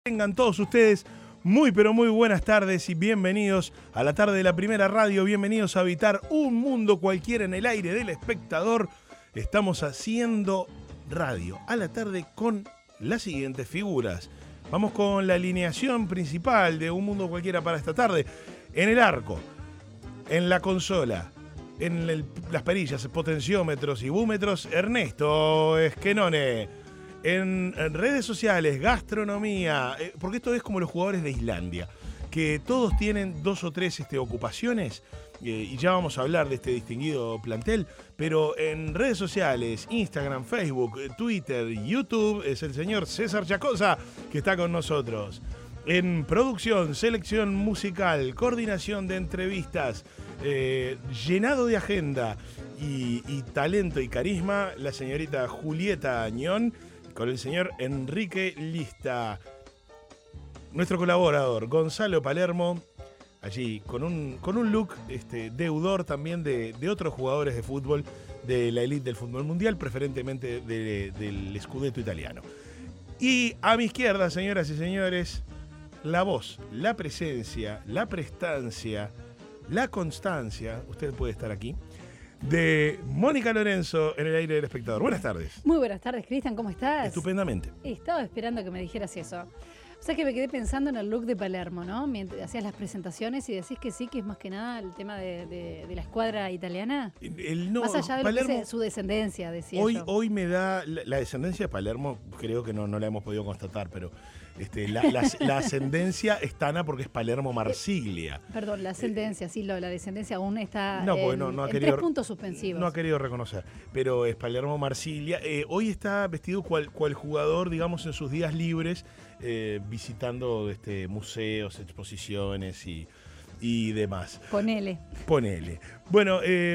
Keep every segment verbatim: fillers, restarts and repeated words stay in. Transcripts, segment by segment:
Tengan todos ustedes muy pero muy buenas tardes y bienvenidos a la tarde de la Primera Radio, bienvenidos a habitar un mundo cualquiera en el aire del espectador. Estamos haciendo radio a la tarde con las siguientes figuras. Vamos con la alineación principal de Un Mundo Cualquiera para esta tarde. En el arco, en la consola, en el, las perillas, potenciómetros y búmetros, Ernesto Esquenone. En, en redes sociales, gastronomía, eh, porque esto es como los jugadores de Islandia, que todos tienen dos o tres este, ocupaciones, eh, y ya vamos a hablar de este distinguido plantel, pero en redes sociales, Instagram, Facebook, Twitter, YouTube, es el señor César Chacosa que está con nosotros. En producción, selección musical, coordinación de entrevistas, eh, llenado de agenda y, y talento y carisma, la señorita Julieta Añón, con el señor Enrique Lista. Nuestro colaborador, Gonzalo Palermo, allí con un, con un look este, deudor también de, de otros jugadores de fútbol de la elite del fútbol mundial, preferentemente de, del Scudetto italiano. Y a mi izquierda, señoras y señores, la voz, la presencia, la prestancia, la constancia, usted puede estar aquí, de Mónica Lorenzo en el aire del espectador. Buenas tardes. Muy buenas tardes, Cristian, ¿cómo estás? Estupendamente. Estaba esperando que me dijeras eso. O sea que me quedé pensando en el look de Palermo, ¿no? Mientras hacías las presentaciones y decís que sí, que es más que nada el tema de, de, de la escuadra italiana. El, no, más allá de Palermo, lo que es su descendencia, decía hoy, yo. Hoy me da, la, la descendencia de Palermo, creo que no, no la hemos podido constatar, pero este, la, la, la ascendencia es Tana porque es Palermo Marsiglia. Eh, perdón, la ascendencia, sí, lo, la descendencia aún está no, en, no, no ha en querido, tres puntos suspensivos. No ha querido reconocer, pero es Palermo Marsiglia. Eh, hoy está vestido cual, cual jugador, digamos, en sus días libres, eh, visitando este, museos, exposiciones y, y demás. Ponele. Ponele. Bueno, eh,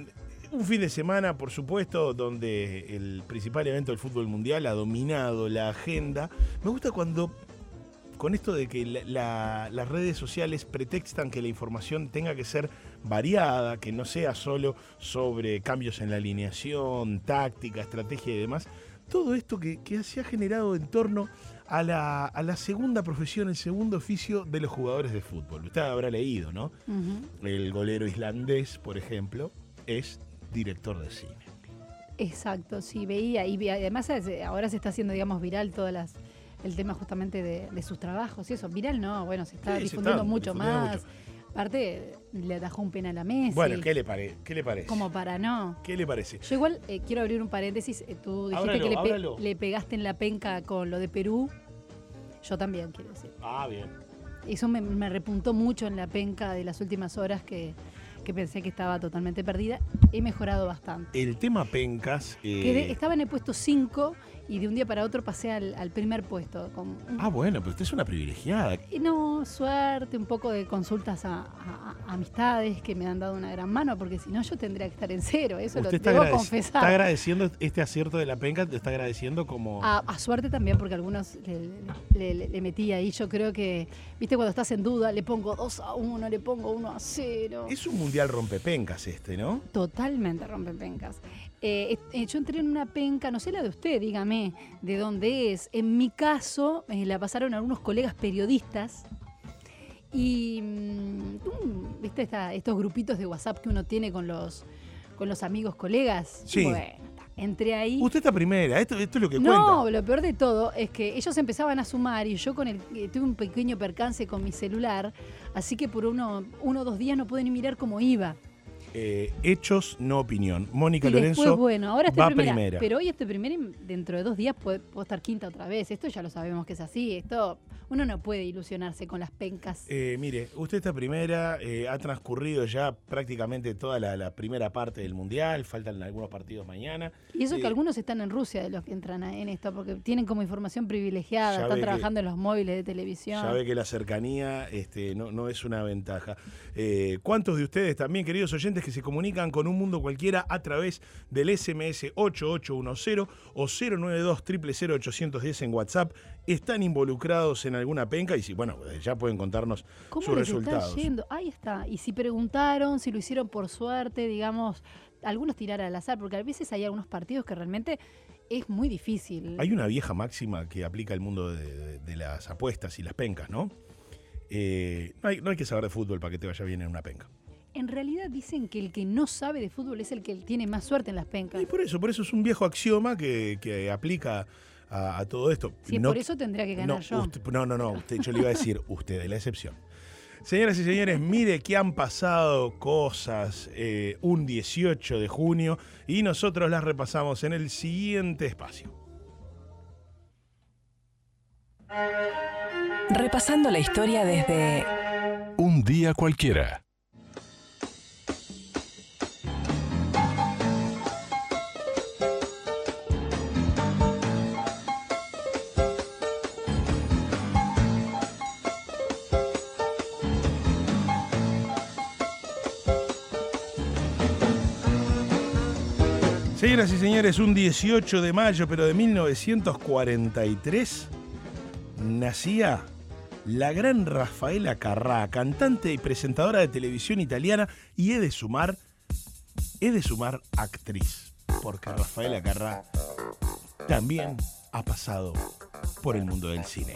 un fin de semana, por supuesto, donde el principal evento del fútbol mundial ha dominado la agenda. Me gusta cuando, con esto de que la, la, las redes sociales pretextan que la información tenga que ser variada, que no sea solo sobre cambios en la alineación, táctica, estrategia y demás. Todo esto que, que se ha generado en torno a la, a la segunda profesión, el segundo oficio de los jugadores de fútbol. Usted habrá leído, ¿no? Uh-huh. El golero islandés, por ejemplo, es director de cine. Exacto, sí, veía. Y además ahora se está haciendo, digamos, viral todas las... el tema justamente de, de sus trabajos y eso. Viral no, bueno, se está sí, difundiendo se está mucho difundiendo más. Mucho. Aparte, le atajó un penal a Messi. Bueno, ¿qué le, pare ¿qué le parece? Como para no. ¿Qué le parece? Yo igual eh, quiero abrir un paréntesis. Eh, tú dijiste ábralo, que le, pe le pegaste en la penca con lo de Perú. Yo también, quiero decir. Ah, bien. Eso me, me repuntó mucho en la penca de las últimas horas que, que pensé que estaba totalmente perdida. He mejorado bastante. El tema pencas... Eh... Quedé, estaba en el puesto cinco y de un día para otro pasé al, al primer puesto. Con, ah, bueno, pero usted es una privilegiada. Y no, suerte, un poco de consultas a, a, a amistades que me han dado una gran mano, porque si no yo tendría que estar en cero, eso lo debo confesar. ¿Está agradeciendo este acierto de la penca? ¿Te está agradeciendo como...? A, a suerte también, porque algunos le, le, le, le metí ahí. Yo creo que, viste, cuando estás en duda, le pongo dos a uno, le pongo uno a cero. Es un mundial rompepencas este, ¿no? Totalmente rompepencas. Eh, eh, yo entré en una penca, no sé la de usted, dígame de dónde es. En mi caso, eh, la pasaron algunos colegas periodistas y, um, ¿viste esta, estos grupitos de WhatsApp que uno tiene con los, con los amigos colegas? Sí. Bueno, entré ahí. Usted está primera, esto, esto es lo que no, cuenta. No, lo peor de todo es que ellos empezaban a sumar y yo con el eh, tuve un pequeño percance con mi celular, así que por uno, uno o dos días no pude ni mirar cómo iba. Eh, hechos, no opinión. Mónica y Lorenzo después, bueno, ahora estoy va primera, primera. Pero hoy estoy primera y dentro de dos días puedo, puedo estar quinta otra vez. Esto ya lo sabemos que es así. Esto uno no puede ilusionarse con las pencas. Eh, mire, usted está primera, eh, ha transcurrido ya prácticamente toda la, la primera parte del Mundial, faltan algunos partidos mañana. Y eso eh, que algunos están en Rusia de los que entran en esto, porque tienen como información privilegiada, están trabajando que, en los móviles de televisión. Ya ve que la cercanía este, no, no es una ventaja. Eh, ¿Cuántos de ustedes también, queridos oyentes, que se comunican con Un Mundo Cualquiera a través del S M S ocho ocho uno cero o cero nueve dos cero cero cero ocho uno cero en WhatsApp, están involucrados en alguna penca? Y si, bueno, ya pueden contarnos sus resultados. Está yendo? Ahí está. Y si preguntaron, si lo hicieron por suerte, digamos, algunos tirar al azar, porque a veces hay algunos partidos que realmente es muy difícil. Hay una vieja máxima que aplica el mundo de, de, de las apuestas y las pencas, ¿no? Eh, no, hay, no hay que saber de fútbol para que te vaya bien en una penca. En realidad dicen que el que no sabe de fútbol es el que tiene más suerte en las pencas. Y por eso, por eso es un viejo axioma que, que aplica a, a todo esto. Sí, no, por eso tendría que ganar no, yo. Usted, no, no, no, usted, yo le iba a decir, usted es la excepción. Señoras y señores, mire que han pasado cosas eh, un dieciocho de junio y nosotros las repasamos en el siguiente espacio. Repasando la historia desde un día cualquiera. Señoras y señores, un dieciocho de mayo, pero de mil novecientos cuarenta y tres, nacía la gran Rafaela Carrà, cantante y presentadora de televisión italiana, y he de sumar, he de sumar actriz, porque Rafaela Carrà también ha pasado por el mundo del cine.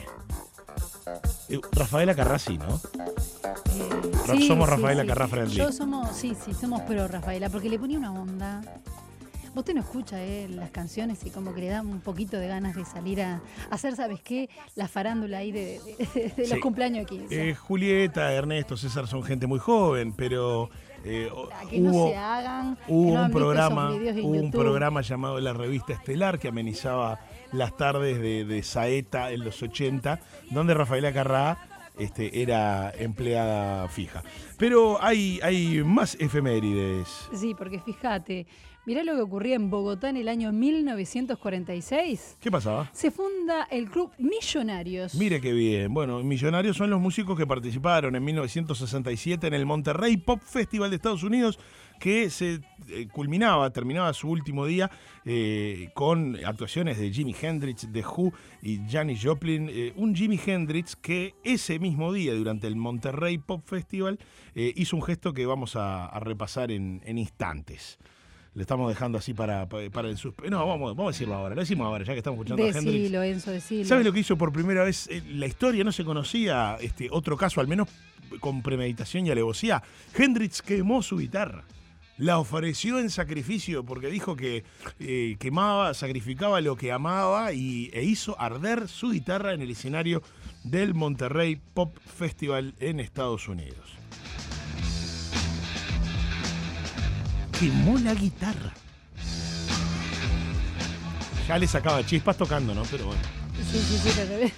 Eh, Rafaela Carrà sí, ¿no? Eh, sí, somos sí, Rafaela sí. Carrà friendly. Yo somos, sí, sí, somos pro Rafaela, porque le ponía una onda. Usted no escucha eh, las canciones y como que le da un poquito de ganas de salir a, a hacer, ¿sabes qué? La farándula ahí de, de, de, de los Sí. cumpleaños de quince. Eh, Julieta, Ernesto, César son gente muy joven, pero eh, A que hubo, no se hagan. hubo que no un han visto programa, esos videos en hubo un YouTube. programa llamado La Revista Estelar que amenizaba las tardes de, de Saeta en los ochenta, donde Rafaela Carrà este, era empleada fija. Pero hay, hay más efemérides. Sí, porque fíjate, mirá lo que ocurría en Bogotá en el año mil novecientos cuarenta y seis. ¿Qué pasaba? Se funda el Club Millonarios. Mire qué bien. Bueno, Millonarios son los músicos que participaron en mil novecientos sesenta y siete en el Monterrey Pop Festival de Estados Unidos, que se eh, culminaba, terminaba su último día eh, con actuaciones de Jimi Hendrix, The Who y Janis Joplin. Eh, un Jimi Hendrix que ese mismo día, durante el Monterrey Pop Festival, eh, hizo un gesto que vamos a, a repasar en, en instantes. Le estamos dejando así para, para, para el suspenso. No, vamos, vamos a decirlo ahora. Lo decimos ahora, ya que estamos escuchando a Hendrix. Decilo, Enzo, decilo. ¿Sabes lo que hizo por primera vez? La historia no se conocía, este, otro caso, al menos con premeditación y alevosía. Hendrix quemó su guitarra. La ofreció en sacrificio porque dijo que eh, quemaba, sacrificaba lo que amaba y, e hizo arder su guitarra en el escenario del Monterrey Pop Festival en Estados Unidos. Quemó la guitarra. Ya le sacaba chispas tocando, ¿no? Pero bueno. Sí, sí, sí, lo revés.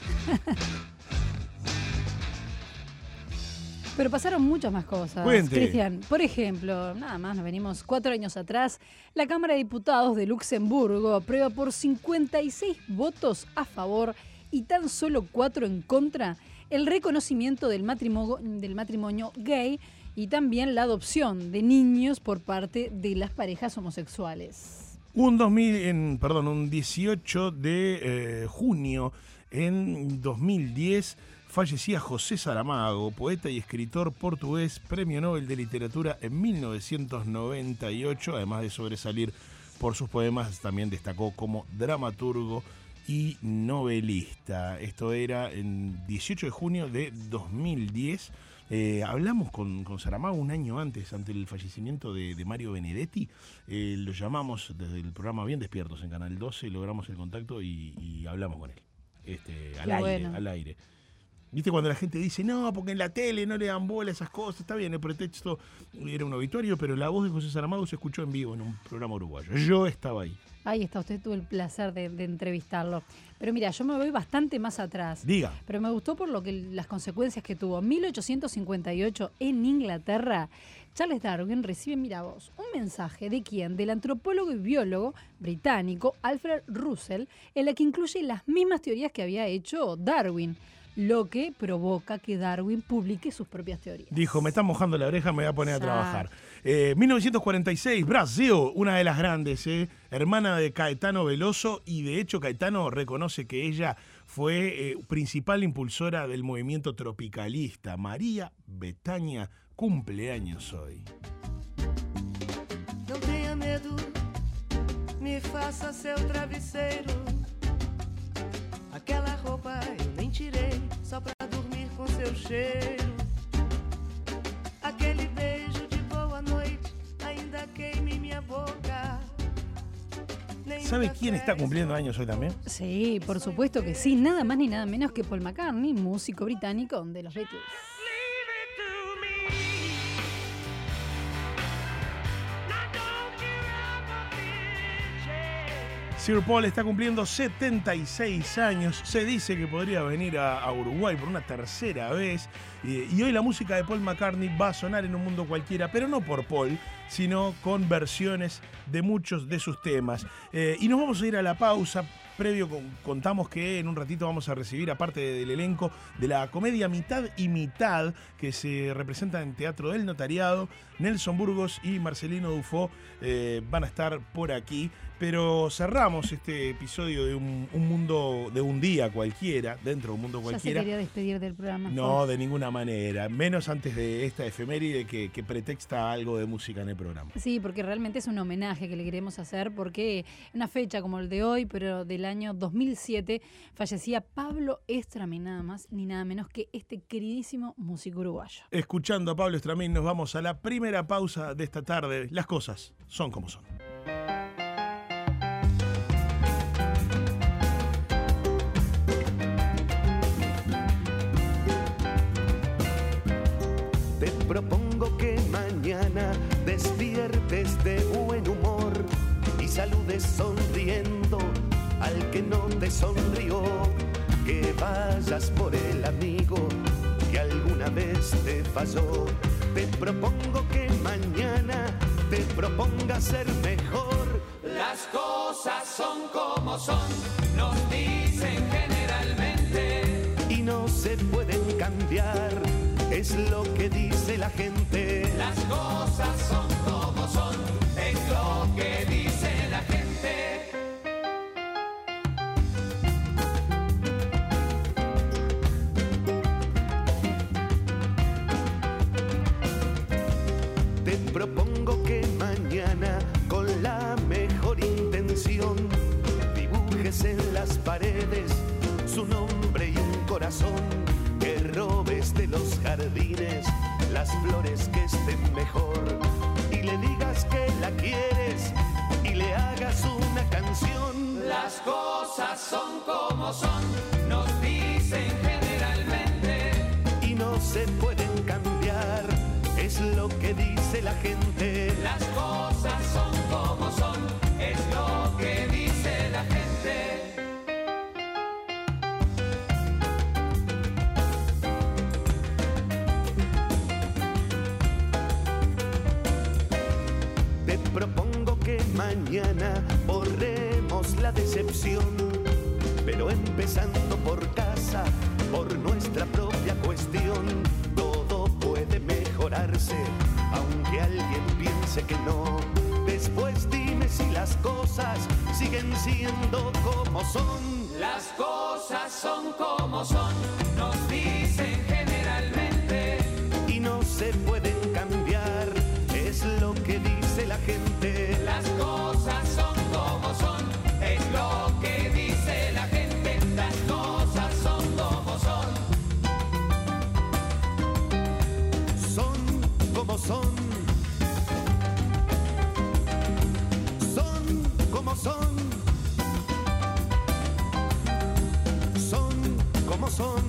Pero pasaron muchas más cosas. Cuente. Cristian, por ejemplo, nada más, nos venimos cuatro años atrás, la Cámara de Diputados de Luxemburgo aprueba por cincuenta y seis votos a favor y tan solo cuatro en contra el reconocimiento del matrimonio, del matrimonio gay y también la adopción de niños por parte de las parejas homosexuales. Un dos mil, en, perdón, un dieciocho de eh, junio en dos mil diez fallecía José Saramago, poeta y escritor portugués, Premio Nobel de Literatura en mil novecientos noventa y ocho. Además de sobresalir por sus poemas, también destacó como dramaturgo y novelista. Esto era en dieciocho de junio de dos mil diez. Eh, hablamos con, con Saramago un año antes, ante el fallecimiento de, de Mario Benedetti. Eh, lo llamamos desde el programa Bien Despiertos en Canal doce, logramos el contacto y, y hablamos con él. Este, al Qué aire, bueno. al aire. ¿Viste cuando la gente dice, no, porque en la tele no le dan bola a esas cosas? Está bien, el pretexto era un obituario, pero la voz de José Saramago se escuchó en vivo en un programa uruguayo. Yo estaba ahí. Ahí está, usted tuvo el placer de, de entrevistarlo. Pero mira, yo me voy bastante más atrás. Diga. Pero me gustó por lo que las consecuencias que tuvo. En mil ochocientos cincuenta y ocho, en Inglaterra, Charles Darwin recibe, mira vos, un mensaje de quién, del antropólogo y biólogo británico Alfred Russell, en la que incluye las mismas teorías que había hecho Darwin, lo que provoca que Darwin publique sus propias teorías. Dijo, me está mojando la oreja, me voy a poner a Exacto. trabajar. Eh, mil novecientos cuarenta y seis, Brasil, una de las grandes, eh, hermana de Caetano Veloso, y de hecho Caetano reconoce que ella fue eh, principal impulsora del movimiento tropicalista. María Bethânia, cumpleaños hoy. Não tenha medo, me faça seu travesseiro. Aquela roupa eu nem tirei, só pra dormir com seu cheiro. Aquele beijo de boa noite ainda queime minha boca. ¿Sabe quién está cumpliendo años hoy también? Sí, por supuesto que sí. Nada más ni nada menos que Paul McCartney, músico británico de los Beatles. Sir Paul está cumpliendo setenta y seis años. Se dice que podría venir a, a Uruguay por una tercera vez. Eh, y hoy la música de Paul McCartney va a sonar en Un Mundo Cualquiera, pero no por Paul, sino con versiones de muchos de sus temas. Eh, y nos vamos a ir a la pausa. Previo con, contamos que en un ratito vamos a recibir, aparte del elenco de la comedia Mitad y Mitad, que se representa en Teatro del Notariado. Nelson Burgos y Marcelino Dufo eh, van a estar por aquí. Pero cerramos este episodio de un, un mundo, de un día cualquiera, dentro de Un Mundo Cualquiera. Ya se quería despedir del programa. No, de ninguna manera. Menos antes de esta efeméride que, que pretexta algo de música en el programa. Sí, porque realmente es un homenaje que le queremos hacer, porque una fecha como el de hoy, pero del año dos mil siete, fallecía Pablo Estramín, nada más ni nada menos que este queridísimo músico uruguayo. Escuchando a Pablo Estramín, nos vamos a la primera pausa de esta tarde. Las cosas son como son. Propongo que mañana despiertes de buen humor y saludes sonriendo al que no te sonrió. Que vayas por el amigo que alguna vez te falló. Te propongo que mañana te propongas ser mejor. Las cosas son como son, nos dicen generalmente, y no se pueden cambiar. Es lo que dice la gente. Las cosas son como son, es lo que dice la gente. Te propongo que mañana, con la mejor intención, dibujes en las paredes su nombre y un corazón. Que robes de los jardines las flores que estén mejor y le digas que la quieres y le hagas una canción. Las cosas son como son, nos dicen generalmente, y no se pueden cambiar, es lo que dice la gente. Las cosas son como son, es lo que dice la gente. Propongo que mañana borremos la decepción, pero empezando por casa, por nuestra propia cuestión. Todo puede mejorarse, aunque alguien piense que no. Después dime si las cosas siguen siendo como son. Las cosas son como son, nos dicen generalmente, y no se pueden cambiar, es lo que dice la gente. Las cosas son como son, es lo que dice la gente. Las cosas son como son. Son como son. Son como son. Son como son.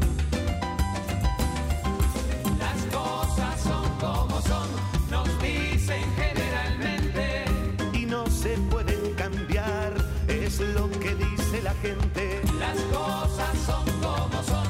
Las cosas son como son, nos dicen generalmente, y no se pueden cambiar, es lo que dice la gente. Las cosas son como son.